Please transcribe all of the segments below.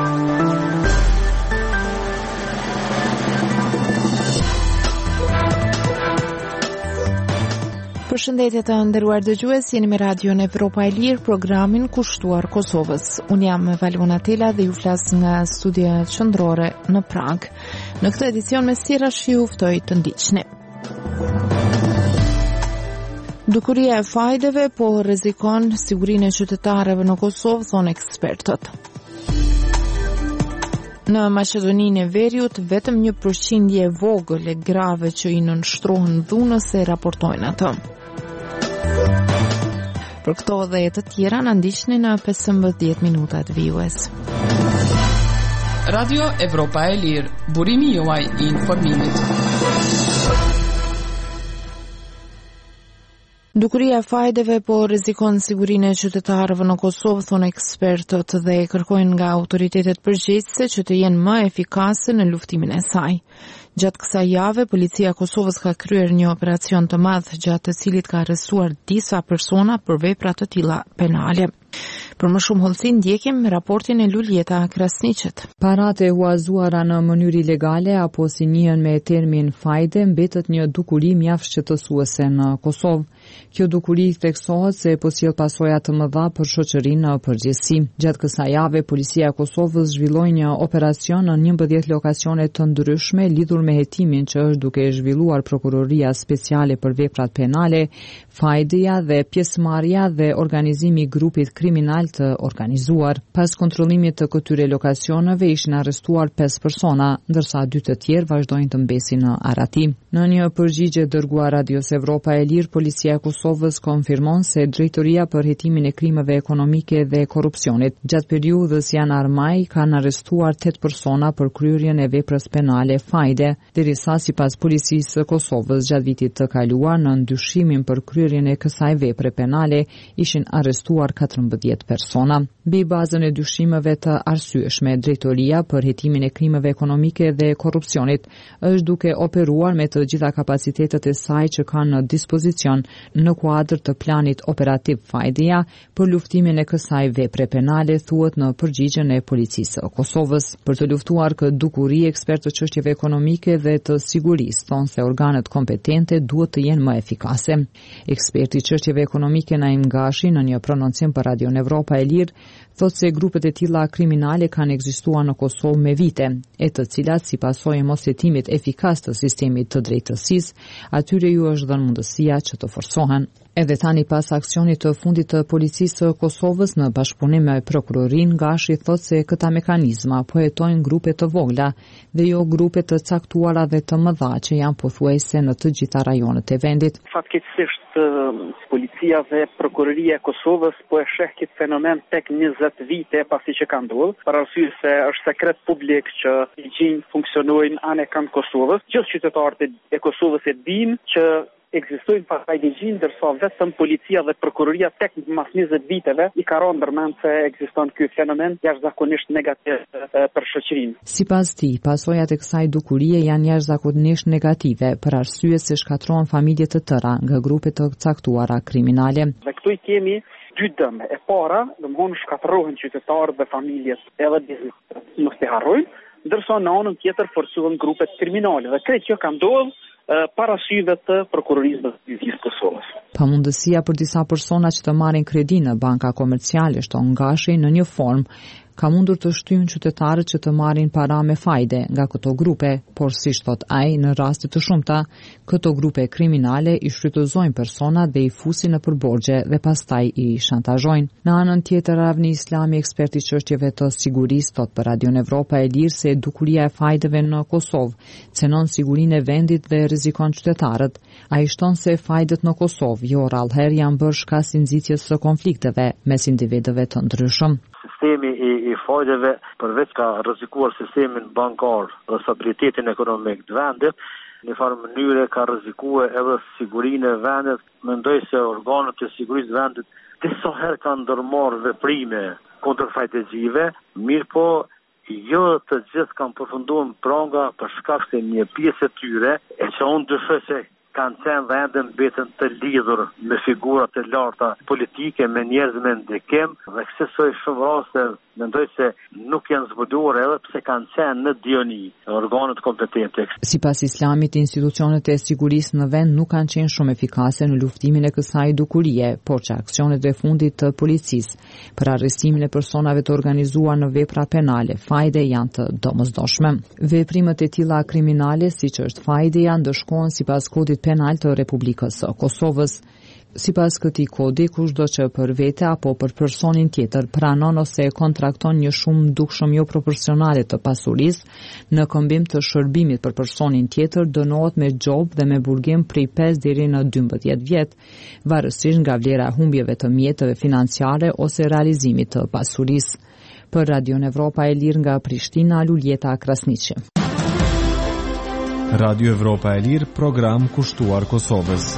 Përshëndetje të nderuar dëgjues, jeni me Radion Evropa e Lirë, programin kushtuar Kosovës. Unë jam Valona Tela dhe ju flas nga studia qendrore në Prag. Në këtë edicion me sillrash ju ftoj të ndiqni. Dukuria e fajdeve po rrezikon sigurinë e qytetarëve në Kosovë, thonë ekspertët. Në Maqedoninë e Veriut, vetëm 1% e vogël e grave që i nënshtrohen dhunës e raportojnë atë. Për këto dhe të tjera na ndiqni në 15 minutat vijues. Radio Evropa e Lirë, burimi juaj i informimit. Dukuria e fajdeve po rrezikon sigurinë e qytetarëve në Kosovë, thonë ekspertët, dhe kërkojnë nga autoritetet përgjegjëse që të jenë më efikase në luftimin e saj. Gjatë kësaj jave, policia e Kosovës ka kryer një operacion të madh, gjatë të cilit ka arrestuar disa persona për vepra të tilla penale. Për më shumë hollësi ndjekim raportin e Luljeta Krasniqet. Paratë e huazuara në mënyrë ilegale apo si njihen me termin fajde mbetet një dukuri mjaft shqetësuese në Kosovë. Kjo dukuri theksohet se po sjell pasoja të mëdha për shoqërinë në përgjithësi. Gjatë kësaj jave, policia e Kosovës zhvilloi një operacion në 11 lokacione të ndryshme lidhur me hetimin që është duke zhvilluar Prokuroria Speciale për Veprat Penale, fajdeja dhe pjesëmarrja dhe organizimi i grupit kriminal të organizuar. Pas kontrollimit të këtyre lokacioneve ishin arrestuar 5 persona, ndërsa 2 të tjerë vazhdojnë të mbesin në arati. Në një përgjigje dërguar Radios Evropa e Lirë, policia e Kosovës konfirmon se Drejtoria për hetimin e krimeve ekonomike dhe korrupsionit gjatë periudhës janar-maj kanë arrestuar 8 persona për kryerjen e veprës penale fajde, derisa sipas policisë së Kosovës gjatë vitit të kaluar në ndyshimin për kryerjen e kësaj vepre penale ishin arrestuar 14 persona. Mbi bazën e dyshimeve të arsyeshme, Drejtoria për hetimin e krimeve ekonomike dhe korrupsionit është duke operuar me të gjitha kapacitetet e saj që kanë në dispozicion në kuadër të planit operativ fajdeja për luftimin e kësaj vepre penale, thuhet në përgjigjen e policisë së Kosovës. Për të luftuar këtë dukuri, ekspertë të çështjeve ekonomike dhe të sigurisë thonë se organet kompetente duhet të jenë më efikase. Eksperti i çështjeve ekonomike Naim Gashi në një prononcim për Radion Evropa e Lirë thotë se grupet e tilla kriminale kanë ekzistuar në Kosovë me vite, e të cilat si pasojë mosjetimit efikas të sistemit të drejtësisë, atyre ju është dhënë mundësia që të forcohen. Edhe tani pas aksionit të fundit të policisë së Kosovës në bashkëpunim me prokurorinë, Gashi thotë se këta mekanizma po hetojnë grupe të vogla dhe jo grupe të caktuara dhe të mëdha që janë pothuajse në të gjitha rajonet e vendit. Fatkeqësisht policia dhe prokuroria e Kosovës po e sheh këtë fenomen tek 20 vite pasi që ka ndodhur, për arsye se është sekret publik që ligjin funksionojnë anë kanë Kosovës. Gjithë qytetarët e Kosovës e dinë që ekzistojnë pasaj ligjin, ndërsa vetëm policia dhe prokuroria tek mas 20 viteve i ka rënë ndërmend se ekziston ky fenomen jashtëzakonisht negativ për shoqërinë. Sipas tij, pasojat e kësaj dukurie janë jashtëzakonisht negative për arsye se shkatërrohen familje të tëra nga grupe të caktuara kriminale. Dhe këtu i kemi dy dëme. E para, domthonë shkatërrohen qytetarët dhe familjet edhe bizneset, mos e harrojnë, ndërsa në anën tjetër forcohen grupet kriminale. Dhe krejt që ka ndodhur para syve të prokurorisë së Justicisë Kosovës. Pamundësia për disa persona që të marrin kredi në banka komerciale, shton Gashi, në një formë ka mundur të shtyjnë qytetarët që të marrin para me fajde nga këto grupe, por si thot ai, në raste të shumta, këto grupe kriminale i shfrytëzojnë personat dhe i fusin në përborxhe dhe pastaj i shantazhojnë. Në anën tjetër, Avni Islami, ekspert i çështjeve të sigurisë, thot për Radion Evropa e Lirë se dukuria e fajdeve në Kosovë cenon sigurinë e vendit dhe rrezikon qytetarët. Ai shton se fajdet në Kosovë jo rrallëherë janë bërë shkak i nxitjes së konflikteve mes individëve të ndryshëm. Sistemi i fajdeve përveç ka rrezikuar sistemin bankar dhe stabilitetin ekonomik të vendit, në farë mënyre ka rrezikuar edhe sigurinë e vendit. Mendoj se organet e sigurisë të vendit disa herë kanë ndërmarrë veprime kundër fajdegjive, mirë po jo të gjithë kanë përfunduar pranga për shkak se një pjesë e tyre, e që unë dyshoj se kanë qenë vende mbetën të lidhur me figurat e larta politike, me njerëz me ndikim, dhe kësaj shumë raste mendoj se nuk janë zbuluar edhe pse kanë qenë në dioni organet kompetente. Sipas Islamit, institucionet e sigurisë në vend nuk kanë qenë shumë efikase në luftimin e kësaj dukurie, por që aksionet e fundit të policisë për arrestimin e personave të organizuar në vepra penale, fajde janë të domosdoshme. Veprimet e tilla kriminale, siç është fajdeja, ndëshkohen sipas kodit penal të Republikës së Kosovës. Sipas këtij kodi, kushdo që për vete apo për personin tjetër pranon ose kontrakton një shumë dukshëm jo proporcionale të pasurisë në këmbim të shërbimit për personin tjetër dënohet me gjobë dhe me burgim prej 5 deri në 12 vjet, varësisht nga vlera e humbjeve të mjeteve financiare ose realizimit të pasurisë. Për Radio Evropa e Lirë nga Prishtina, Luljeta Krasniqi. Radio Evropa e Lirë, program kushtuar Kosovës.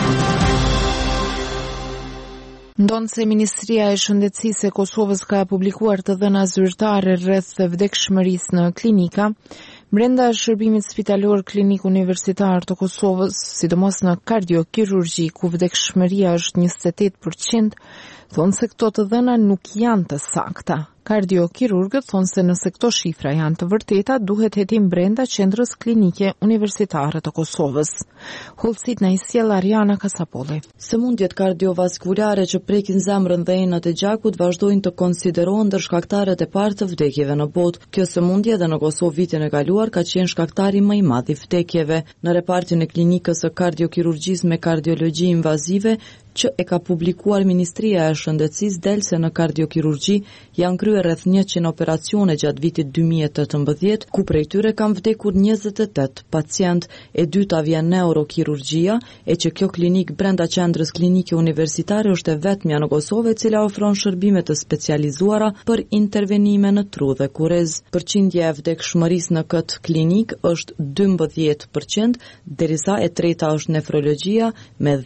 Ndonë se Ministria e Shëndetësisë e Kosovës ka publikuar të dhëna zyrtare rreth vdekshmërisë në klinika, brenda shërbimit spitalor klinik universitar të Kosovës, sidomos në kardiokirurgji ku vdekshmëria është 28%, thonë se këto të dhëna nuk janë të sakta. Kardiokirurgët thonë se nëse këto shifra janë të vërteta, duhet hetim brenda qendrës klinike universitare të Kosovës. Hollësit në isjell Ariana Kasapolli. Sëmundjet kardiovaskulare që prekin zemrën dhe enët e gjakut vazhdojnë të konsiderohen ndër shkaktarët e parë të vdekjeve në botë. Kjo sëmundje dhe në Kosovë vitin e kaluar ka qenë shkaktari më i madh i vdekjeve. Në repartin e klinikës së kardiokirurgjisë me kardiologji invazive që e ka publikuar Ministria e Shëndetësisë del se në kardiokirurgji janë kryer rreth 100 operacione gjatë vitit 2018, ku prej tyre kanë vdekur 28 pacient. E dyta vjen neurokirurgjia, e që kjo klinik brenda qendrës klinike universitare është e vetmja në Kosovë e cila ofron shërbime të specializuara për intervenime në tru dhe kurrez. Përqindja e vdekshmërisë në këtë klinik është 12%, derisa e treta është nefrologjia me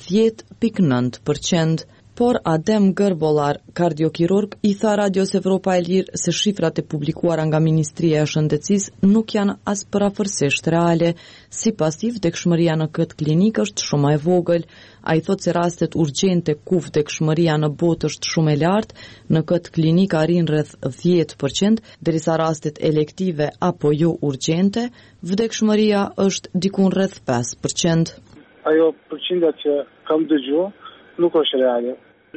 10.9%. Por Adem Gërbollar, kardiokirurg, i tha Radios Evropa e Lirë se shifrat e publikuara nga Ministria e Shëndetësisë nuk janë as parafërsisht reale. Sipas tij, vdekshmëria në këtë klinik është shumë e vogël. Ai thotë se rastet urgjente ku vdekshmëria në botë është shumë e lartë, në këtë klinik arrin rreth 10%, derisa rastet elektive apo jo urgjente, vdekshmëria është diku rreth 5%. Ajo përqindja që kam dëgjuar nuk është reale.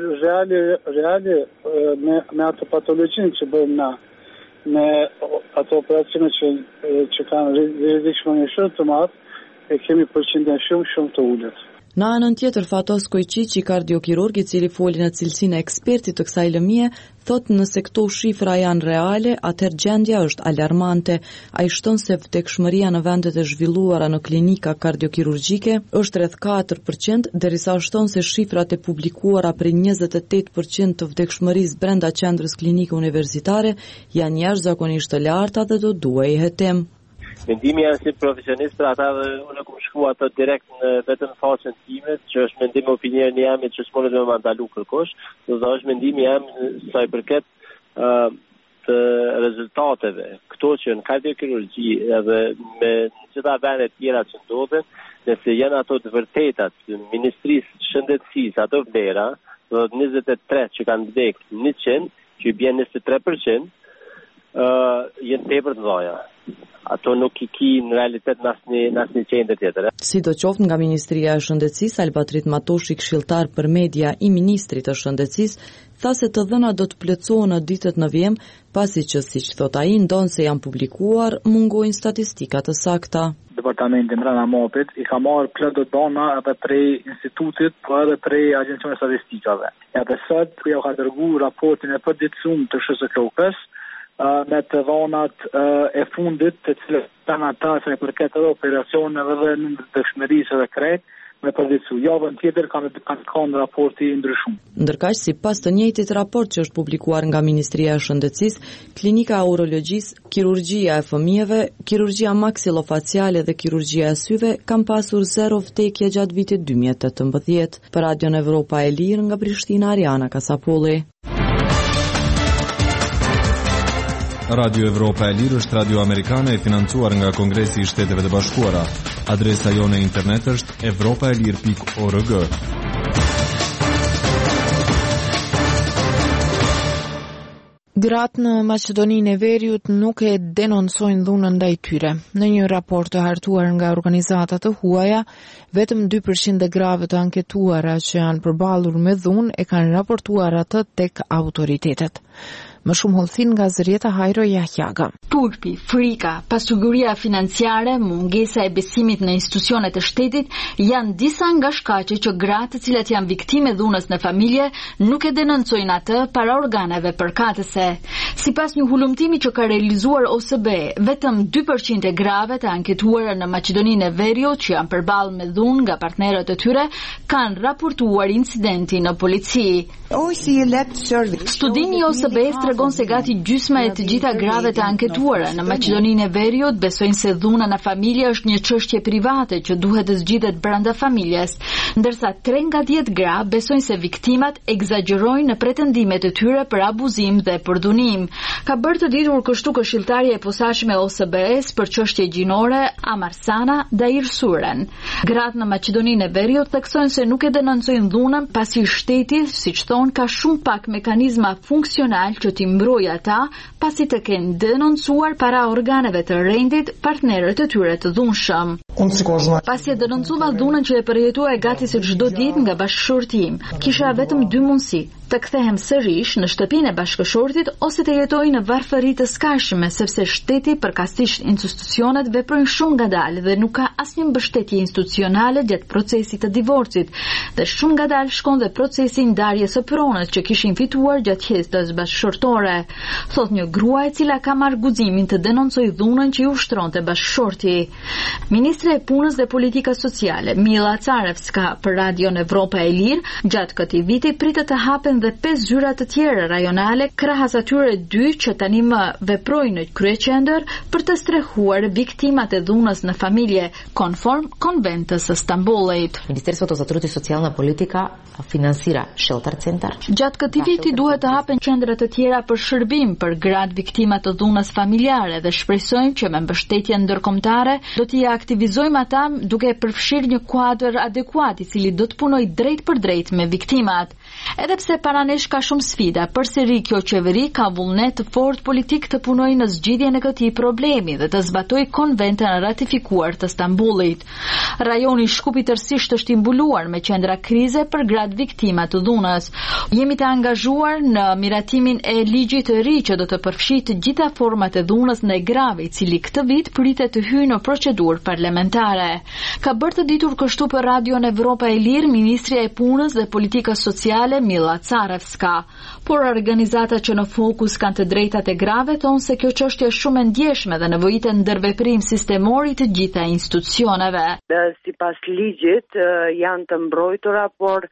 Reale me ato patologjinë që bëjmë na, me ato operacione që kanë rrezikshmëri shumë të madh, e kemi përqindjen shumë të ulët. Në anën tjetër, Fatos Kojqiqi, kardiokirurg i cili foli në cilësinë e ekspertit të kësaj lëmie, thotë nëse këto shifra janë reale, atëherë gjendja është alarmante. Ai shton se vdekshmëria në vendet e zhvilluara në klinika kardiokirurgjike është rreth 4%, derisa shton se shifrat e publikuara për 28% të vdekshmërisë brenda qendrës klinike universitare janë jashtëzakonisht të larta dhe do duhej hetim. Mendimi janë si profesionist për ata dhe unë kom shku ato direkt në vetëm faqen time, që është mendim opinion jam që s'mondet me mandalu kërkosh, do të është mendimi jam sa i përket të rezultateve, këto që në kardiokirurgji edhe me gjitha vendet tjera që ndodhen, nëse janë ato të vërtetat të Ministrisë Shëndetësisë, ato vlera, do të 23 që kanë vdek 100, që i bjen 23%, jenë tepër të dhaja. Ato nuk i ki në realitet në qendër tjetër. Sidoqoftë nga Ministria e Shëndetësisë, Albatrit Matoshi, këshilltar për media i Ministrit të Shëndetësisë, tha se të dhëna do të plotësohen në ditët në vijim, pasi që siç thot ai, ndonë se janë publikuar, mungojnë statistika të sakta. Departamenti mbrana MOP-it i ka marrë plot do dona edhe prej institutit, po edhe prej agjencionit statistikave. Edhe sot ku ja ka dërguar raportin e përditshëm të SHK-s me të dhonat e fundit të cilët kanë ata se për këtë operacioneve dhe në vdekshmërisë dhe krejt me përditsu. Javën tjetër kanë raporti ndryshum. Ndërkaq, sipas të njëjtit raport që është publikuar nga Ministria e Shëndetësisë, klinika e urologjisë, kirurgjia e fëmijëve, kirurgjia maksilofaciale dhe kirurgjia e syve kanë pasur 0 vdekje gjatë vitit 2018. Për Radion Evropa e Lirë nga Prishtina, Ariana Kasapolli. Radio Evropa e Lirë është radio amerikane e financuar nga Kongresi i Shteteve të Bashkuara. Adresa jone internet është evropaelir.org. Gratë në Maqedoninë e Veriut nuk e denoncojnë dhunën ndaj tyre. Në një raport të hartuar nga organizata të huaja, vetëm 2% e grave të anketuara që janë përballur me dhunë e kanë raportuar atë tek autoritetet. Më shumë hollësin nga Zërieta Hajro Jahjaga. Turpi, frika, pasiguria financiare, mungesa e besimit në institucionet e shtetit janë disa nga shkaqe që gratë të cilat janë viktime dhunës në familje nuk e denoncojnë atë para organeve përkatëse. Sipas një hulumtimi që ka realizuar OSBE, vetëm 2% e grave të anketuara në Maqedoninë e Veriut që janë përballë me dhunë nga partnerët e tyre kanë raportuar incidentin në polici. Studimi i OSBE tregon se gati gjysma e të gjitha gravet e anketuara në Maqedoninë e Veriut besojnë se dhuna në familje është një çështje private që duhet të zgjidhet brenda familjes, ndërsa 3 nga 10 gra besojnë se viktimat egzagjerojnë në pretendimet e tyre për abuzim dhe për dhunim. Ka bërë të ditur kështu këshilltarja e posaçme e OSBE-s për çështje gjinore Amarsana Dair Suren. Gratë në Maqedoninë e Veriut theksojnë se nuk e denoncojnë dhunën pasi shteti, siç thonë, ka shumë pak mekanizma funksional që t'i mbrojë ata pasi të kenë denoncuar para organeve të rendit partnerët e tyre të dhunshëm. Pasi e denoncova dhunën që e përjetua gati se çdo ditë nga bashkëshorti im, kisha vetëm 2 mundësi: të kthehem sërish në shtëpinë e bashkëshortit ose të jetoj në varfëri të skajshme, sepse shteti përkatësisht institucionet veprojnë shumë ngadalë dhe nuk ka asnjë mbështetje institucionale gjatë procesit të divorcit, dhe shumë ngadalë shkon dhe procesi i ndarjes së pronës që kishin fituar gjatë jetës bashkëshortore, thot një grua e cila ka marrë guximin të denoncojë dhunën që i ushtronte bashkëshorti. Ministre e Punës dhe Politikës Sociale Mila Carevska për Radion Evropa e Lirë gjatë këtij viti pritet të hapen dhe 5 zyra të tjera rajonale krahas atyre 2 që tani më veprojnë në kryeqendër për të strehuar viktimat e dhunës në familje, konform Konventës së Stambollit. Министерството за труд и социјална политика финансира шелтер центар. Gjatë këtij viti duhet të hapen qendra të tjera për shërbim për gratë viktima të dhunës familjare dhe shpresojmë që me mbështetje ndërkombëtare do t'i aktivizojmë ata duke përfshirë një kuadër adekuat i cili do të punojë drejt për drejt me viktimat. Edhe pse para nesh ka shumë sfida, përsëri kjo qeveri ka vullnet të fortë politik të punojë në zgjidhjen e këtij problemi dhe të zbatojë konventin ratifikuar të Stambollit. Rajoni Shkupi tërësisht është i mbuluar me qendra krize për gratë viktima të dhunës. Jemi të angazhuar në miratimin e ligjit të ri që do të përfshijë të gjitha format e dhunës ndaj grave, i cili këtë vit pritet të hyjë në procedurë parlamentare. Ka bërë të ditur kështu për Radion Evropa e Lirë Ministria e Punës dhe Politikës Sociale Mila Carevska, por organizata që në fokus kanë të drejtat e grave thonë se kjo çështje është shumë e ndjeshme dhe nevojitet ndërveprim sistemor i të gjitha institucioneve. Sipas ligjit janë të mbrojtura, por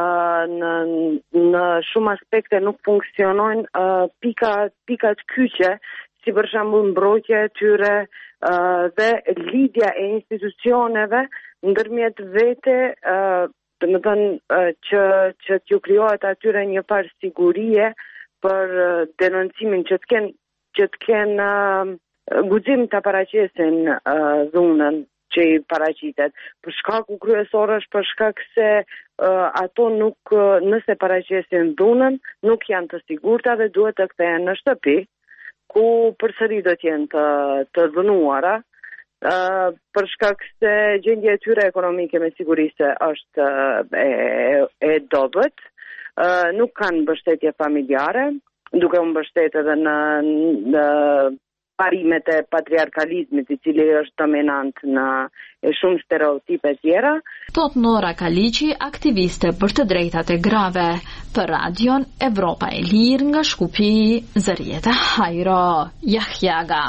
në shumë aspekte nuk funksionojnë pikat kyçe, si për shembull mbrojtja e tyre dhe lidhja e institucioneve ndërmjet vete, do të thënë që t'ju krijohet atyre një farë sigurie për denoncimin që të kenë guxim ta paraqesin dhunën që i paraqitet. Për shkaku kryesor është për shkak se ato nuk, nëse paraqesin dhunën, nuk janë të sigurta dhe duhet të kthehen në shtëpi, ku përsëri do të jenë të dhunuara. Për shkak se gjendja e tyre ekonomike me siguri se është e dobët, nuk kanë mbështetje familjare, duke u mbështetur edhe në parimet e patriarkalizmit, i cili është dominant në shumë stereotipe tjera. Thot Nora Kaliqi, aktiviste për të drejtat e grave, për Radion Evropa e Lirë nga Shkupi, Zërieta Hajro Jahjaga.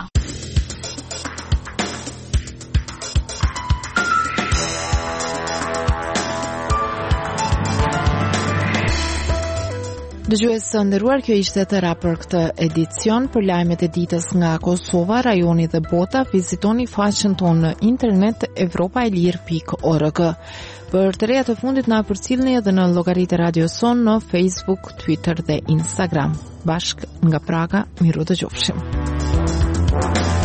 Dëgjues të nderuar, kjo ishte tëra për këtë edicion. Për lajmet e ditës nga Kosova, rajoni dhe bota, vizitoni faqen tonë në internet evropaelir.org. Për të reja të fundit na përcjellni edhe në llogaritë Radio Son në Facebook, Twitter dhe Instagram. Bashk nga Praga, miru dëgjofshim.